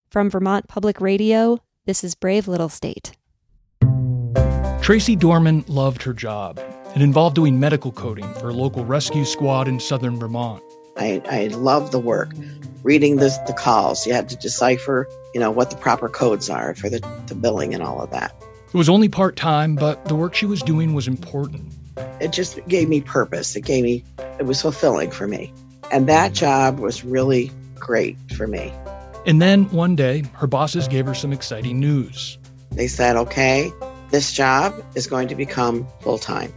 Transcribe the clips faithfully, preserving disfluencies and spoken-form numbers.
From Vermont Public Radio, this is Brave Little State. Tracy Dorman loved her job. It involved doing medical coding for a local rescue squad in southern Vermont. I, I love the work. Reading the, the calls, you had to decipher, you know, what the proper codes are for the, the billing and all of that. It was only part-time, but the work she was doing was important. It just gave me purpose. It gave me, it was fulfilling for me. And that job was really great for me. And then one day, her bosses gave her some exciting news. They said, okay, this job is going to become full-time.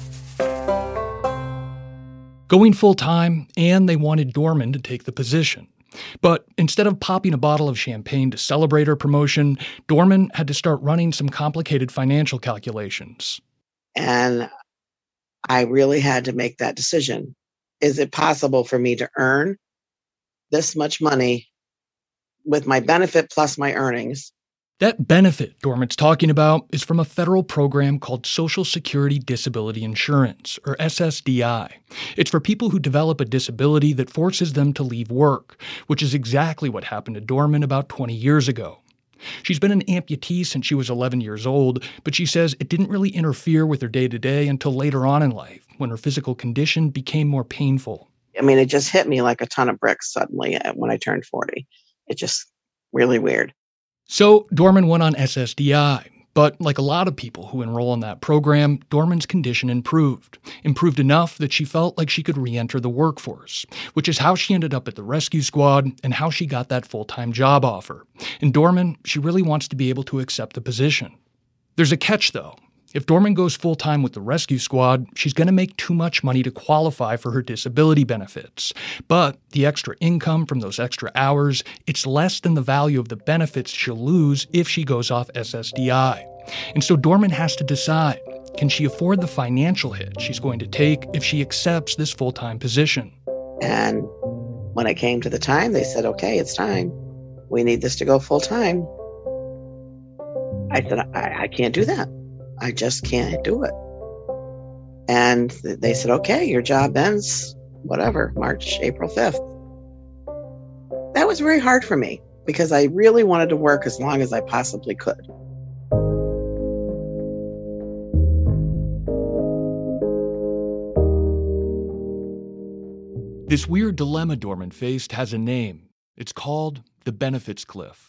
Going full-time, and they wanted Dorman to take the position. But instead of popping a bottle of champagne to celebrate her promotion, Dorman had to start running some complicated financial calculations. And I really had to make that decision. Is it possible for me to earn this much money with my benefit plus my earnings? That benefit Dorman's talking about is from a federal program called Social Security Disability Insurance, or S S D I. It's for people who develop a disability that forces them to leave work, which is exactly what happened to Dorman about twenty years ago. She's been an amputee since she was eleven years old, but she says it didn't really interfere with her day-to-day until later on in life, when her physical condition became more painful. I mean, it just hit me like a ton of bricks suddenly when I turned forty. It just really weird. So Dorman went on S S D I, but like a lot of people who enroll in that program, Dorman's condition improved. Improved enough that she felt like she could re-enter the workforce, which is how she ended up at the rescue squad and how she got that full-time job offer. And Dorman, she really wants to be able to accept the position. There's a catch, though. If Dorman goes full-time with the rescue squad, she's going to make too much money to qualify for her disability benefits. But the extra income from those extra hours, it's less than the value of the benefits she'll lose if she goes off S S D I. And so Dorman has to decide, can she afford the financial hit she's going to take if she accepts this full-time position? And when it came to the time, they said, okay, it's time. We need this to go full-time. I said, I, I can't do that. I just can't do it. And they said, okay, your job ends, whatever, March, April fifth. That was very hard for me because I really wanted to work as long as I possibly could. This weird dilemma Dorman faced has a name. It's called the benefits cliff.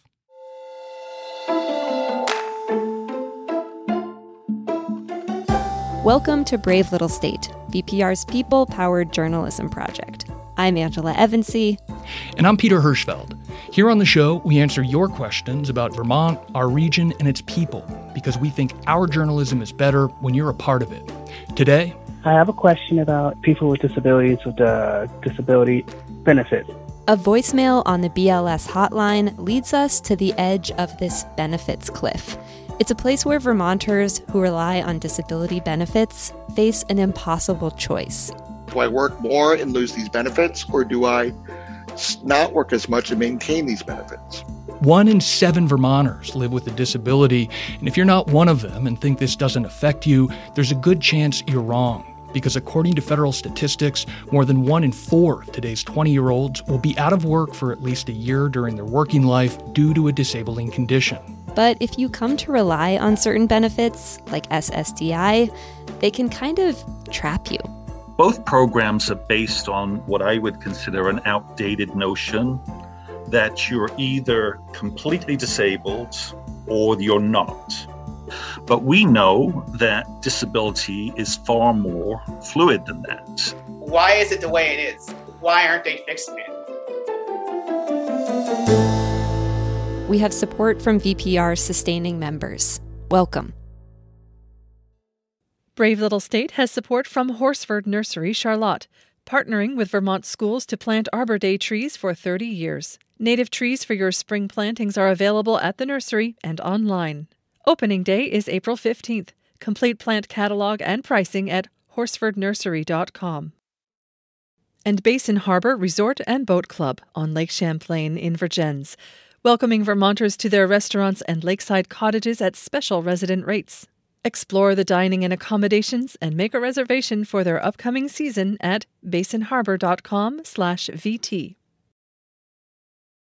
Welcome to Brave Little State, V P R's people-powered journalism project. I'm Angela Evansy. And I'm Peter Hirschfeld. Here on the show, we answer your questions about Vermont, our region, and its people, because we think our journalism is better when you're a part of it. Today, I have a question about people with disabilities with the disability benefit. A voicemail on the B L S hotline leads us to the edge of this benefits cliff. It's a place where Vermonters who rely on disability benefits face an impossible choice. Do I work more and lose these benefits, or do I not work as much and maintain these benefits? One in seven Vermonters live with a disability, and if you're not one of them and think this doesn't affect you, there's a good chance you're wrong. Because according to federal statistics, more than one in four of today's twenty-year-olds will be out of work for at least a year during their working life due to a disabling condition. But if you come to rely on certain benefits, like S S D I, they can kind of trap you. Both programs are based on what I would consider an outdated notion that you're either completely disabled or you're not. But we know that disability is far more fluid than that. Why is it the way it is? Why aren't they fixing it? We have support from V P R sustaining members. Welcome. Brave Little State has support from Horsford Nursery, Charlotte, partnering with Vermont schools to plant Arbor Day trees for thirty years. Native trees for your spring plantings are available at the nursery and online. Opening day is April fifteenth. Complete plant catalog and pricing at horsford nursery dot com. And Basin Harbor Resort and Boat Club on Lake Champlain in Vergennes, welcoming Vermonters to their restaurants and lakeside cottages at special resident rates. Explore the dining and accommodations and make a reservation for their upcoming season at basin harbor dot com slash V T.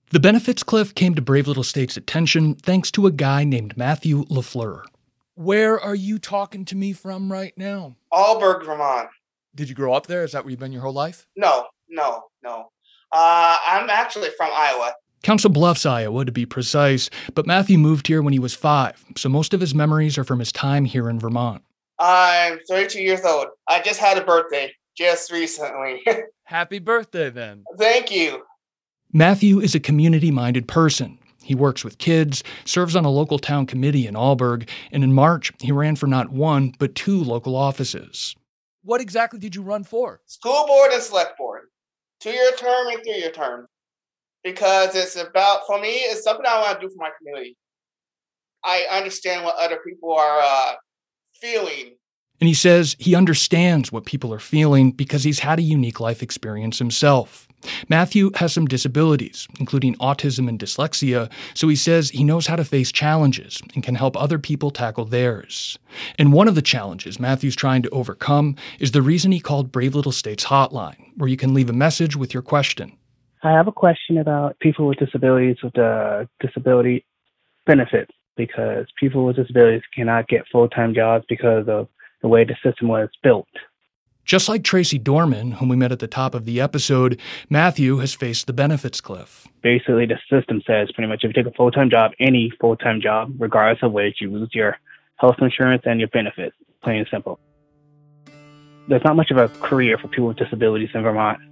The benefits cliff came to Brave Little State's attention thanks to a guy named Matthew LaFleur. Where are you talking to me from right now? Alburgh, Vermont. Did you grow up there? Is that where you've been your whole life? No, no, no. Uh, I'm actually from Iowa. Council Bluffs, Iowa, to be precise, but Matthew moved here when he was five, so most of his memories are from his time here in Vermont. I'm thirty-two years old. I just had a birthday, just recently. Happy birthday, then. Thank you. Matthew is a community-minded person. He works with kids, serves on a local town committee in Alburgh, and in March, he ran for not one, but two local offices. What exactly did you run for? School board and select board. Two-year term and three-year term. Because it's about, for me, it's something I want to do for my community. I understand what other people are uh, feeling. And he says he understands what people are feeling because he's had a unique life experience himself. Matthew has some disabilities, including autism and dyslexia, so he says he knows how to face challenges and can help other people tackle theirs. And one of the challenges Matthew's trying to overcome is the reason he called Brave Little State's hotline, where you can leave a message with your question. I have a question about people with disabilities with the disability benefits, because people with disabilities cannot get full-time jobs because of the way the system was built. Just like Tracy Dorman, whom we met at the top of the episode, Matthew has faced the benefits cliff. Basically, the system says pretty much if you take a full-time job, any full-time job, regardless of wage, you lose your health insurance and your benefits, plain and simple. There's not much of a career for people with disabilities in Vermont.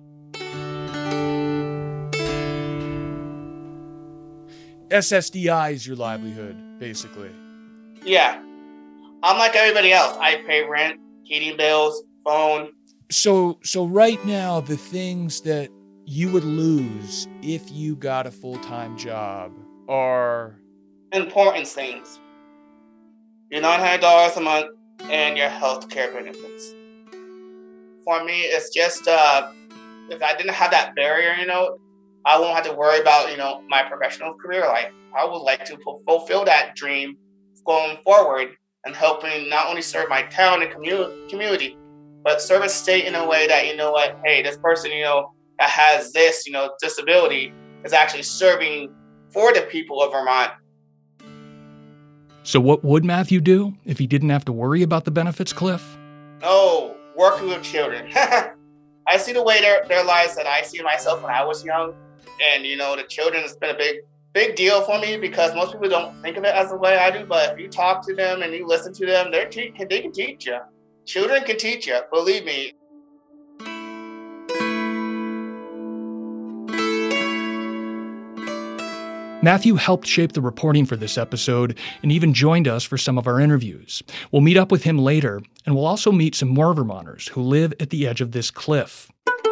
S S D I is your livelihood, basically. Yeah. I'm like everybody else. I pay rent, heating bills, phone. So, so right now, the things that you would lose if you got a full-time job are... important things. Your nine hundred dollars a month and your health care benefits. For me, it's just, uh, if I didn't have that barrier, you know, I won't have to worry about, you know, my professional career life. I would like to fulfill that dream going forward and helping not only serve my town and commu- community, but serve a state in a way that, you know what, hey, this person, you know, that has this, you know, disability is actually serving for the people of Vermont. So what would Matthew do if he didn't have to worry about the benefits cliff? Oh, working with children. I see the way their, their lives that I see myself when I was young. And, you know, the children has been a big, big deal for me because most people don't think of it as the way I do. But if you talk to them and you listen to them, they're te- they can teach you. Children can teach you, believe me. Matthew helped shape the reporting for this episode and even joined us for some of our interviews. We'll meet up with him later, and we'll also meet some more Vermonters who live at the edge of this cliff.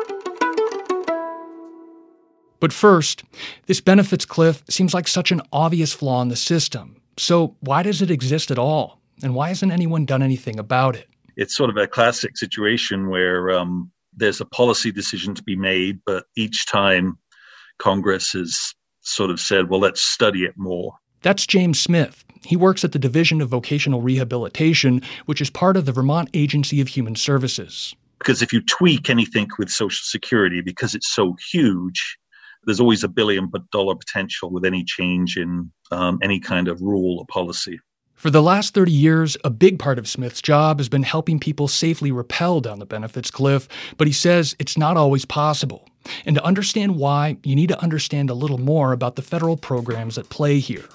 But first, this benefits cliff seems like such an obvious flaw in the system. So why does it exist at all? And why hasn't anyone done anything about it? It's sort of a classic situation where um, there's a policy decision to be made, but each time Congress has sort of said, well, let's study it more. That's James Smith. He works at the Division of Vocational Rehabilitation, which is part of the Vermont Agency of Human Services. Because if you tweak anything with Social Security, because it's so huge, there's always a billion dollar potential with any change in um, any kind of rule or policy. For the last thirty years, a big part of Smith's job has been helping people safely rappel down the benefits cliff, but he says it's not always possible. And to understand why, you need to understand a little more about the federal programs at play here.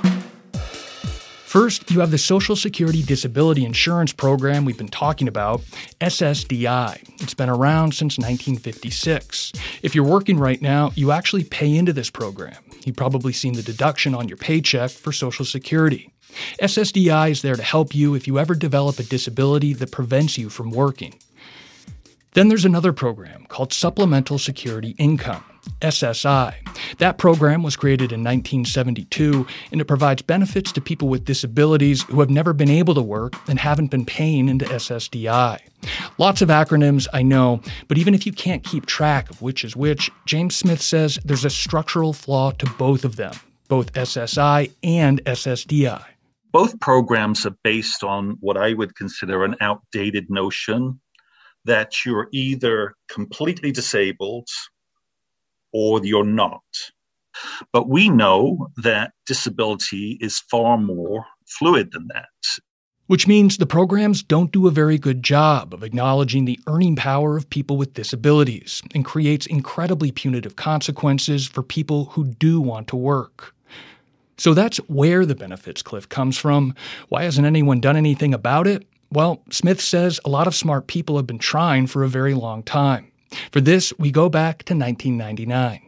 First, you have the Social Security Disability Insurance Program we've been talking about, S S D I. It's been around since nineteen fifty-six. If you're working right now, you actually pay into this program. You've probably seen the deduction on your paycheck for Social Security. S S D I is there to help you if you ever develop a disability that prevents you from working. Then there's another program called Supplemental Security Income, S S I. That program was created in nineteen seventy-two, and it provides benefits to people with disabilities who have never been able to work and haven't been paying into S S D I. Lots of acronyms, I know, but even if you can't keep track of which is which, James Smith says there's a structural flaw to both of them, both S S I and S S D I. Both programs are based on what I would consider an outdated notion that you're either completely disabled or you're not. But we know that disability is far more fluid than that. Which means the programs don't do a very good job of acknowledging the earning power of people with disabilities and creates incredibly punitive consequences for people who do want to work. So that's where the benefits cliff comes from. Why hasn't anyone done anything about it? Well, Smith says a lot of smart people have been trying for a very long time. For this, we go back to nineteen ninety-nine.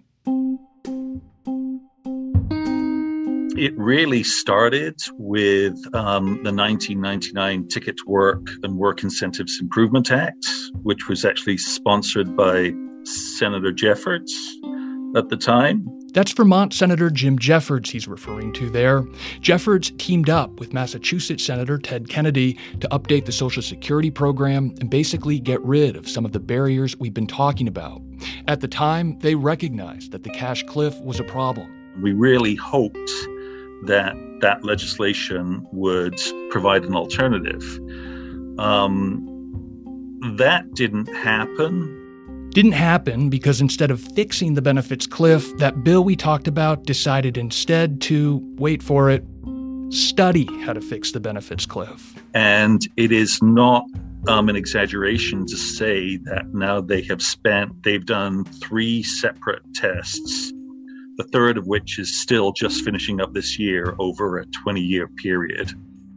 It really started with um, the nineteen ninety-nine Ticket to Work and Work Incentives Improvement Act, which was actually sponsored by Senator Jeffords at the time. That's Vermont Senator Jim Jeffords he's referring to there. Jeffords teamed up with Massachusetts Senator Ted Kennedy to update the Social Security program and basically get rid of some of the barriers we've been talking about. At the time, they recognized that the cash cliff was a problem. We really hoped that that legislation would provide an alternative. Um, that didn't happen. Didn't happen because instead of fixing the benefits cliff, that bill we talked about decided instead to, wait for it, study how to fix the benefits cliff. And it is not um, an exaggeration to say that now they have spent, they've done three separate tests, the third of which is still just finishing up this year over a twenty-year period.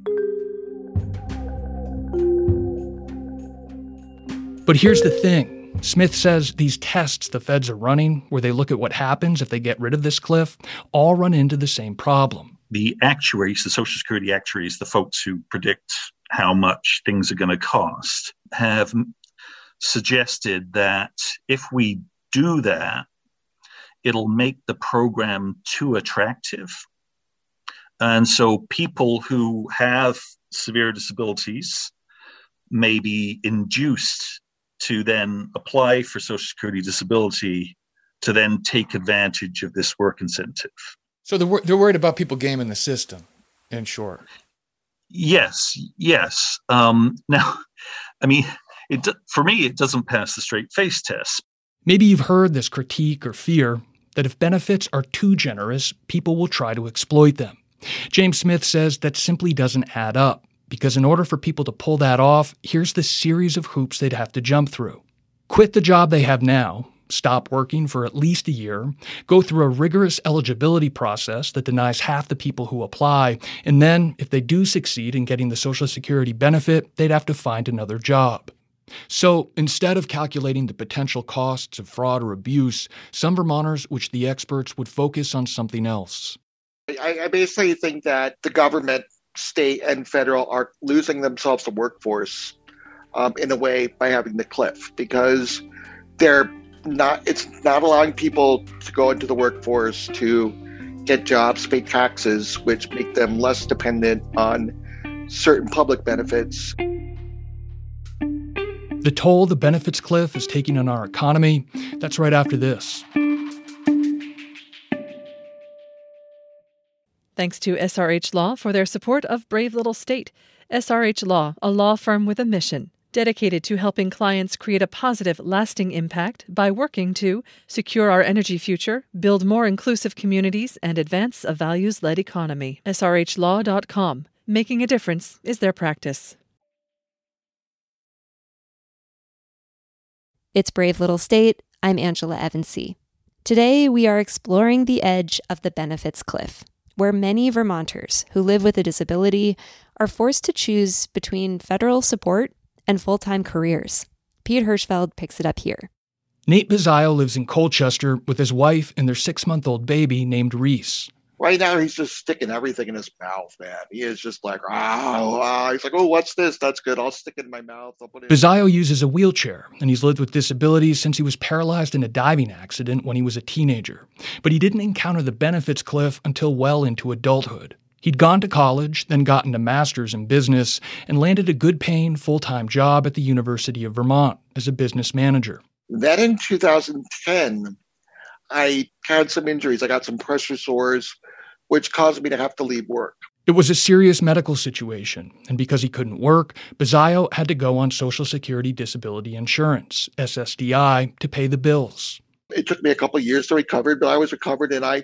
But here's the thing. Smith says these tests the feds are running, where they look at what happens if they get rid of this cliff, all run into the same problem. The actuaries, the Social Security actuaries, the folks who predict how much things are going to cost, have suggested that if we do that, it'll make the program too attractive. And so people who have severe disabilities may be induced to then apply for Social Security disability to then take advantage of this work incentive. So they're, they're worried about people gaming the system, in short. Yes, yes. Um, now, I mean, it for me, it doesn't pass the straight face test. Maybe you've heard this critique or fear that if benefits are too generous, people will try to exploit them. James Smith says that simply doesn't add up. Because in order for people to pull that off, here's the series of hoops they'd have to jump through. Quit the job they have now, stop working for at least a year, go through a rigorous eligibility process that denies half the people who apply, and then, if they do succeed in getting the Social Security benefit, they'd have to find another job. So instead of calculating the potential costs of fraud or abuse, some Vermonters, which the experts, would focus on something else. I, I basically think that the government, state and federal, are losing themselves the workforce um, in a way by having the cliff, because they're not, it's not allowing people to go into the workforce to get jobs, pay taxes, which make them less dependent on certain public benefits. The toll the benefits cliff is taking on our economy, that's right after this. Thanks to S R H Law for their support of Brave Little State. S R H Law, a law firm with a mission, dedicated to helping clients create a positive, lasting impact by working to secure our energy future, build more inclusive communities, and advance a values-led economy. S R H law dot com. Making a difference is their practice. It's Brave Little State. I'm Angela Evansy. Today, we are exploring the edge of the benefits cliff, where many Vermonters who live with a disability are forced to choose between federal support and full-time careers. Pete Hirschfeld picks it up here. Nate Bizzio lives in Colchester with his wife and their six-month-old baby named Reese. Right now, he's just sticking everything in his mouth, man. He is just like, oh, oh. He's like, oh, what's this? That's good. I'll stick it in my mouth. I'll put it Bizzio uses a wheelchair, and he's lived with disabilities since he was paralyzed in a diving accident when he was a teenager. But he didn't encounter the benefits cliff until well into adulthood. He'd gone to college, then gotten a master's in business, and landed a good-paying full-time job at the University of Vermont as a business manager. Then in two thousand ten, I had some injuries. I got some pressure sores, which caused me to have to leave work. It was a serious medical situation, and because he couldn't work, Bizzio had to go on Social Security Disability Insurance, S S D I, to pay the bills. It took me a couple of years to recover, but I was recovered, and I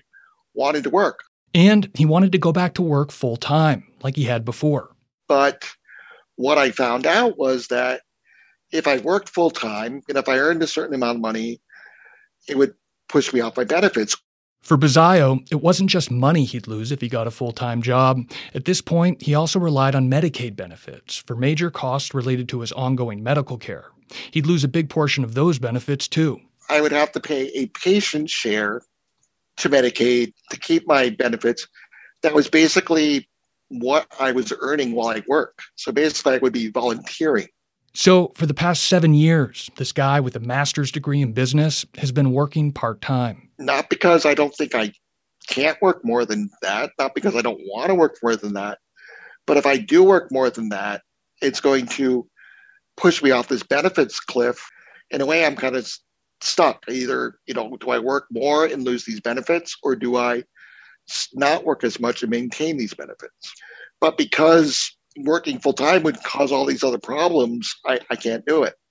wanted to work. And he wanted to go back to work full time, like he had before. But what I found out was that if I worked full time and if I earned a certain amount of money, it would push me off my benefits. For Buzzaio, it wasn't just money he'd lose if he got a full-time job. At this point, he also relied on Medicaid benefits for major costs related to his ongoing medical care. He'd lose a big portion of those benefits, too. I would have to pay a patient share to Medicaid to keep my benefits. That was basically what I was earning while I work. So basically, I would be volunteering. So for the past seven years, this guy with a master's degree in business has been working part-time. Not because I don't think I can't work more than that, not because I don't want to work more than that, but if I do work more than that, it's going to push me off this benefits cliff. In a way, I'm kind of stuck. Either, you know, do I work more and lose these benefits, or do I not work as much and maintain these benefits? But because working full time would cause all these other problems, I, I can't do it.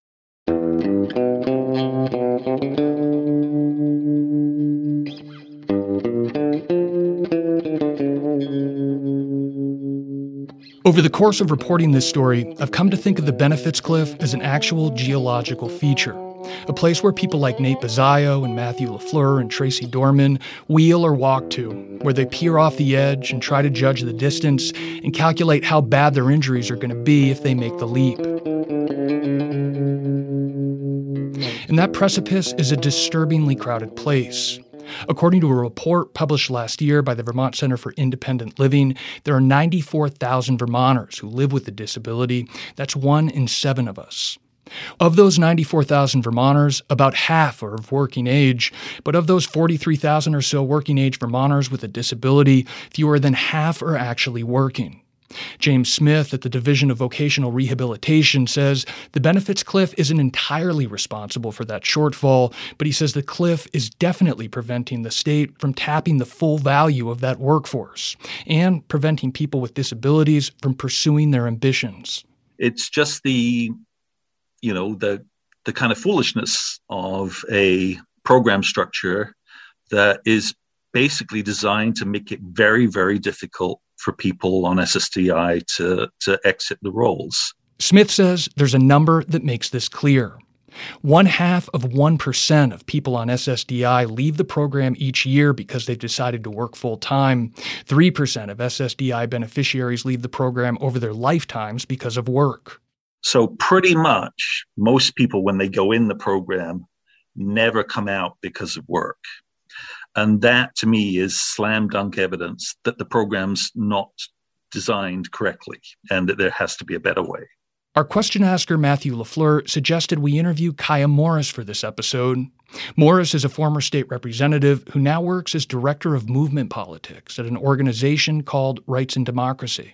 Over the course of reporting this story, I've come to think of the benefits cliff as an actual geological feature, a place where people like Nate Buzzaio and Matthew LaFleur and Tracy Dorman wheel or walk to, where they peer off the edge and try to judge the distance and calculate how bad their injuries are going to be if they make the leap. And that precipice is a disturbingly crowded place. According to a report published last year by the Vermont Center for Independent Living, there are ninety-four thousand Vermonters who live with a disability. That's one in seven of us. Of those ninety-four thousand Vermonters, about half are of working age, but of those forty-three thousand or so working age Vermonters with a disability, fewer than half are actually working. James Smith at the Division of Vocational Rehabilitation says the benefits cliff isn't entirely responsible for that shortfall, but he says the cliff is definitely preventing the state from tapping the full value of that workforce and preventing people with disabilities from pursuing their ambitions. It's just the, you know, the the kind of foolishness of a program structure that is basically designed to make it very, very difficult for people on S S D I to, to exit the rolls. Smith says there's a number that makes this clear. One half of one percent of people on S S D I leave the program each year because they've decided to work full-time. three percent of S S D I beneficiaries leave the program over their lifetimes because of work. So pretty much most people, when they go in the program, never come out because of work. And that, to me, is slam dunk evidence that the program's not designed correctly and that there has to be a better way. Our question asker, Matthew LaFleur, suggested we interview Kaya Morris for this episode. Morris is a former state representative who now works as director of movement politics at an organization called Rights and Democracy.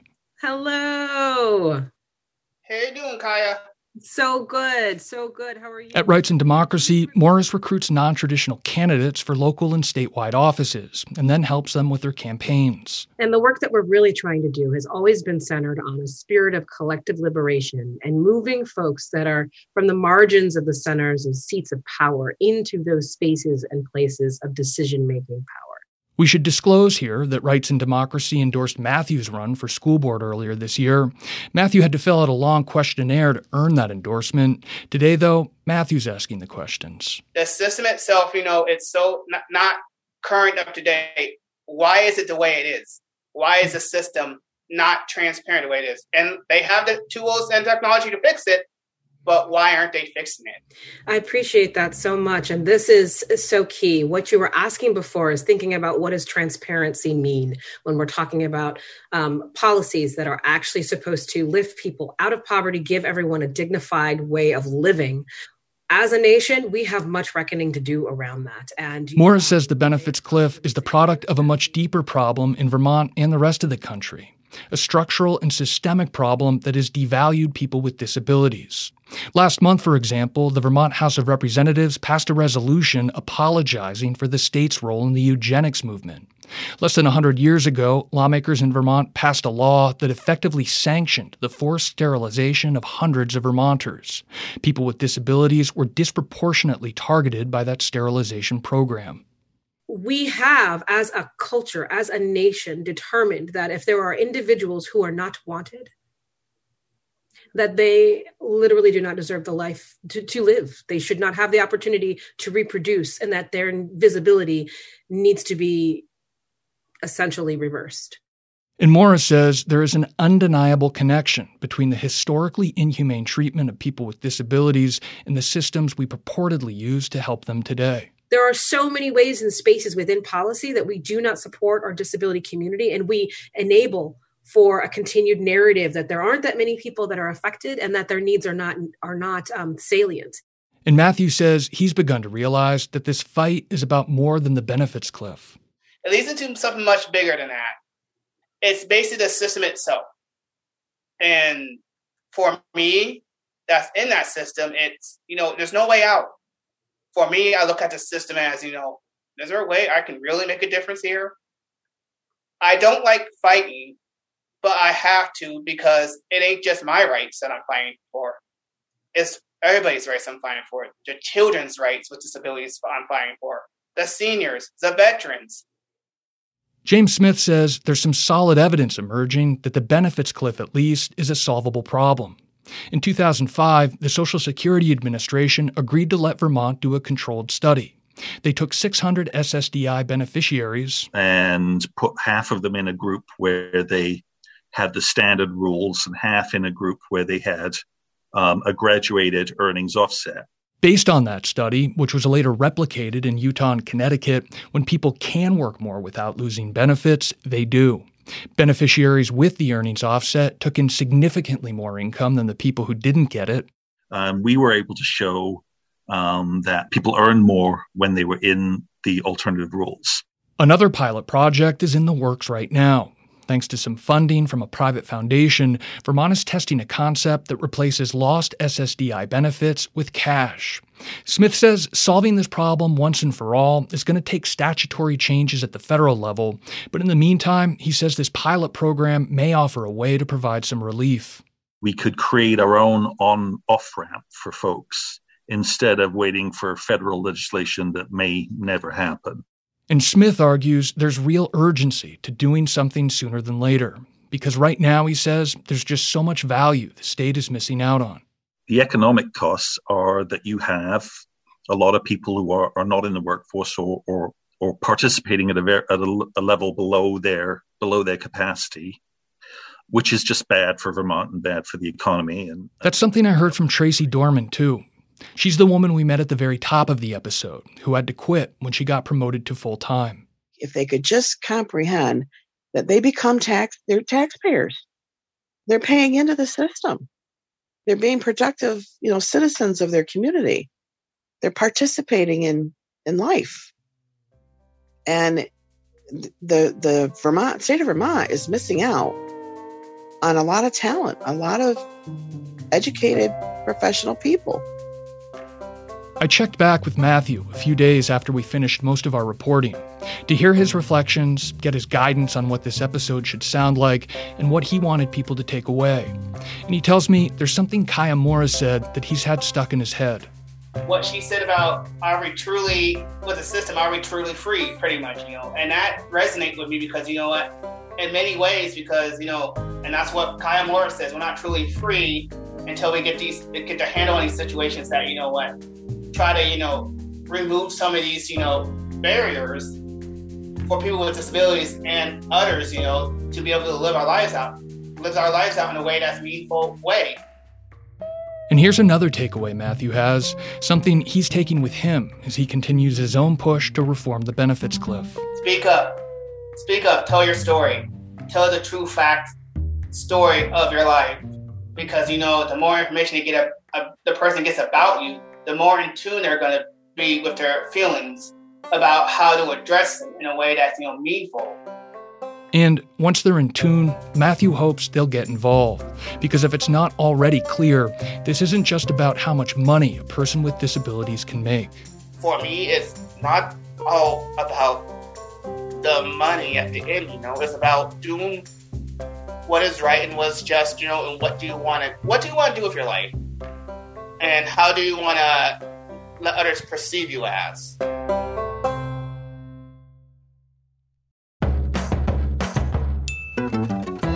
Hello. How you doing, Kaya? So good, so good. How are you? At Rights and Democracy, Morris recruits non-traditional candidates for local and statewide offices and then helps them with their campaigns. And the work that we're really trying to do has always been centered on a spirit of collective liberation and moving folks that are from the margins of the centers of seats of power into those spaces and places of decision-making power. We should disclose here that Rights and Democracy endorsed Matthew's run for school board earlier this year. Matthew had to fill out a long questionnaire to earn that endorsement. Today, though, Matthew's asking the questions. The system itself, you know, it's so not, not current, up to date. Why is it the way it is? Why is the system not transparent the way it is? And they have the tools and technology to fix it, but why aren't they fixing it? I appreciate that so much. And this is so key. What you were asking before is thinking about what does transparency mean when we're talking about um, policies that are actually supposed to lift people out of poverty, give everyone a dignified way of living. As a nation, we have much reckoning to do around that. And Morris says the benefits cliff is the product of a much deeper problem in Vermont and the rest of the country. A structural and systemic problem that has devalued people with disabilities. Last month, for example, the Vermont House of Representatives passed a resolution apologizing for the state's role in the eugenics movement. Less than one hundred years ago, lawmakers in Vermont passed a law that effectively sanctioned the forced sterilization of hundreds of Vermonters. People with disabilities were disproportionately targeted by that sterilization program. we have, as a culture, as a nation, determined that if there are individuals who are not wanted, that they literally do not deserve the life to, to live. They should not have the opportunity to reproduce, and that their visibility needs to be essentially reversed. And Morris says there is an undeniable connection between the historically inhumane treatment of people with disabilities and the systems we purportedly use to help them today. There are so many ways and spaces within policy that we do not support our disability community, and we enable for a continued narrative that there aren't that many people that are affected and that their needs are not are not um, salient. And Matthew says he's begun to realize that this fight is about more than the benefits cliff. It leads into something much bigger than that. It's basically the system itself. And for me, that's in that system, it's, you know, there's no way out. For me, I look at the system as, you know, is there a way I can really make a difference here? I don't like fighting, but I have to, because it ain't just my rights that I'm fighting for. It's everybody's rights I'm fighting for. The children's rights with disabilities I'm fighting for. The seniors, the veterans. James Smith says there's some solid evidence emerging that the benefits cliff, at least, is a solvable problem. In two thousand five, the Social Security Administration agreed to let Vermont do a controlled study. They took six hundred S S D I beneficiaries and put half of them in a group where they had the standard rules and half in a group where they had um, a graduated earnings offset. Based on that study, which was later replicated in Utah and Connecticut, when people can work more without losing benefits, they do. Beneficiaries with the earnings offset took in significantly more income than the people who didn't get it. Um, we were able to show um, that people earned more when they were in the alternative rules. Another pilot project is in the works right now. Thanks to some funding from a private foundation, Vermont is testing a concept that replaces lost S S D I benefits with cash. Smith says solving this problem once and for all is going to take statutory changes at the federal level, but in the meantime, he says this pilot program may offer a way to provide some relief. We could create our own on-off ramp for folks instead of waiting for federal legislation that may never happen. And Smith argues there's real urgency to doing something sooner than later, because right now, he says, there's just so much value the state is missing out on. The economic costs are that you have a lot of people who are, are not in the workforce or or, or participating at a, ver- at a, a level below their below their capacity, which is just bad for Vermont and bad for the economy. And that's something I heard from Tracy Dorman, too. She's the woman we met at the very top of the episode who had to quit when she got promoted to full-time. If they could just comprehend that they become tax, they're taxpayers. They're paying into the system. They're being productive, you know, citizens of their community. They're participating in, in life. And the the Vermont state of Vermont is missing out on a lot of talent, a lot of educated professional people. I checked back with Matthew a few days after we finished most of our reporting to hear his reflections, get his guidance on what this episode should sound like, and what he wanted people to take away. And he tells me there's something Kaya Morris said that he's had stuck in his head. What she said about, are we truly, with the system, are we truly free, pretty much, you know? And that resonates with me because, you know what, in many ways, because, you know, and that's what Kaya Morris says, we're not truly free until we get these, get the handle on these situations that, you know what, try to, you know, remove some of these, you know, barriers for people with disabilities and others, you know, to be able to live our lives out, live our lives out in a way that's a meaningful way. And here's another takeaway Matthew has, something he's taking with him as he continues his own push to reform the benefits cliff. Speak up. Speak up. Tell your story. Tell the true fact story of your life. Because, you know, the more information you get, a, a, the person gets about you, the more in tune they're going to be with their feelings about how to address them in a way that's, you know, meaningful. And once they're in tune, Matthew hopes they'll get involved. Because if it's not already clear, this isn't just about how much money a person with disabilities can make. For me, it's not all about the money at the end, you know. It's about doing what is right and what's just, you know, and what do you want to, what do you want to do with your life? And how do you want to let others perceive you as?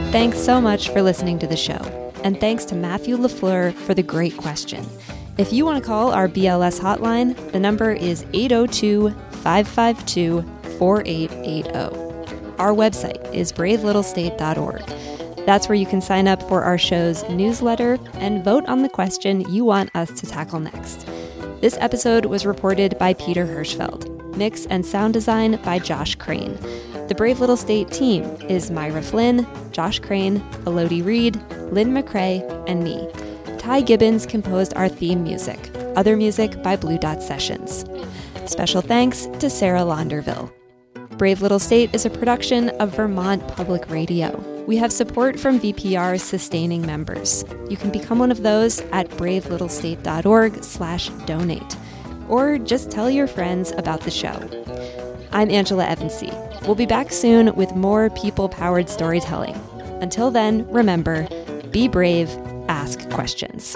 Thanks so much for listening to the show. And thanks to Matthew LaFleur for the great question. If you want to call our B L S hotline, the number is eight oh two, five five two, four eight eight oh. Our website is brave little state dot org. That's where you can sign up for our show's newsletter and vote on the question you want us to tackle next. This episode was reported by Peter Hirschfeld. Mix and sound design by Josh Crane. The Brave Little State team is Myra Flynn, Josh Crane, Elodie Reed, Lynn McCrae, and me. Ty Gibbons composed our theme music. Other music by Blue Dot Sessions. Special thanks to Sarah Launderville. Brave Little State is a production of Vermont Public Radio. We have support from V P R's sustaining members. You can become one of those at brave little state dot org slash donate. Or just tell your friends about the show. I'm Angela Evansy. We'll be back soon with more people-powered storytelling. Until then, remember, be brave, ask questions.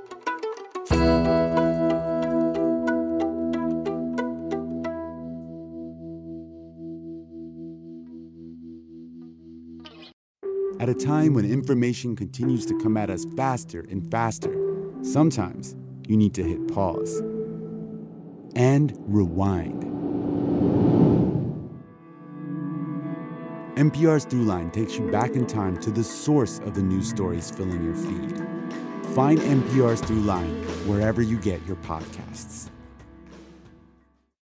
At a time when information continues to come at us faster and faster, sometimes you need to hit pause and rewind. N P R's Throughline takes you back in time to the source of the news stories filling your feed. Find N P R's Throughline wherever you get your podcasts.